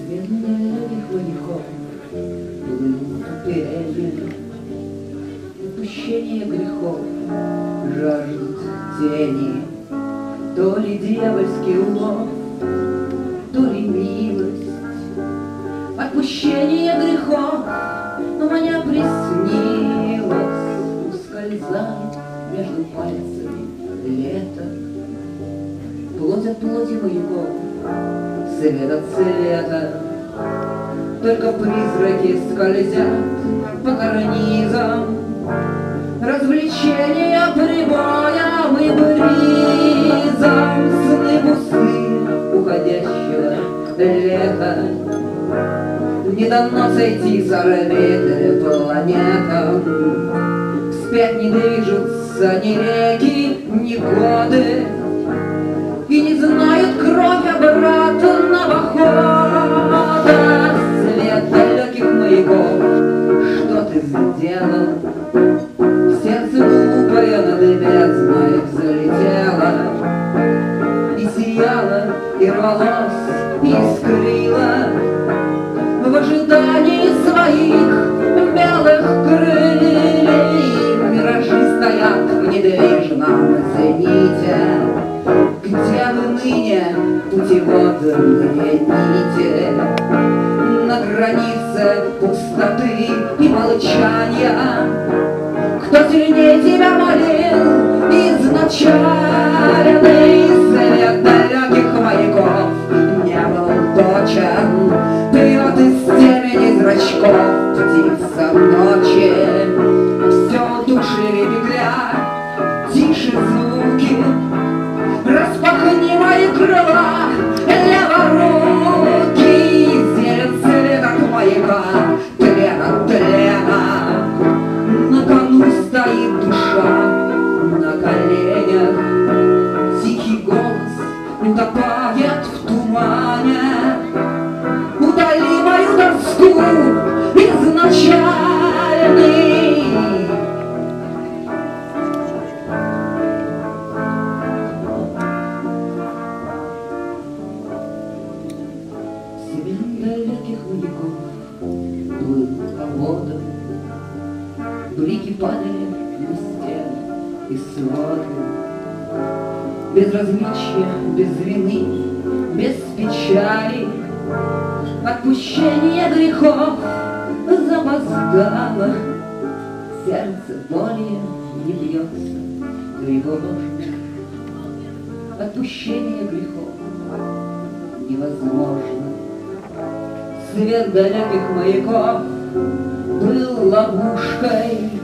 Свет далеких моряков плыл впереди. Отпущение грехов жаждут тени. То ли дьявольский улов, то ли милость. Отпущение грехов мне приснилось. Ускользает между пальцами лето. Плоть от плоти маяков, свет от света. Только призраки скользят по карнизам. Развлечения прибоем и бризом. Сны пусты уходящего лета. Не дано сойти с орбиты планетам. Вспять не движутся ни реки, ни годы. И не знают кровь обратного хода. Свет далеких маяков, что ты сделал? Сердце глупое над бездной взлетело. И сияло, и рвалось, и искрило в ожидании своих белых крыльев. Миражи стоят в недвижном зените. Где вы ныне, путеводные нити? На границе пустоты и молчания. Кто сильнее тебя молил изначальный? Свет далеких маяков не был точен. Пьет из темени зрачков птица ночи. Все души петля, тише звуки. Распахни мои крыла, леворуки. Зелен свет от маяка, тлен от тлена. На кону стоит душа на коленях. Тихий голос утопает в тумане. Удали мою тоску изначальный. Свет далеких маяков плыл по водам. Блики падали на стены и своды. Без различия, без вины, без печали. Отпущение грехов запоздало. Сердце более не бьется тревожно. Отпущение грехов невозможно. Свет далеких маяков был ловушкой.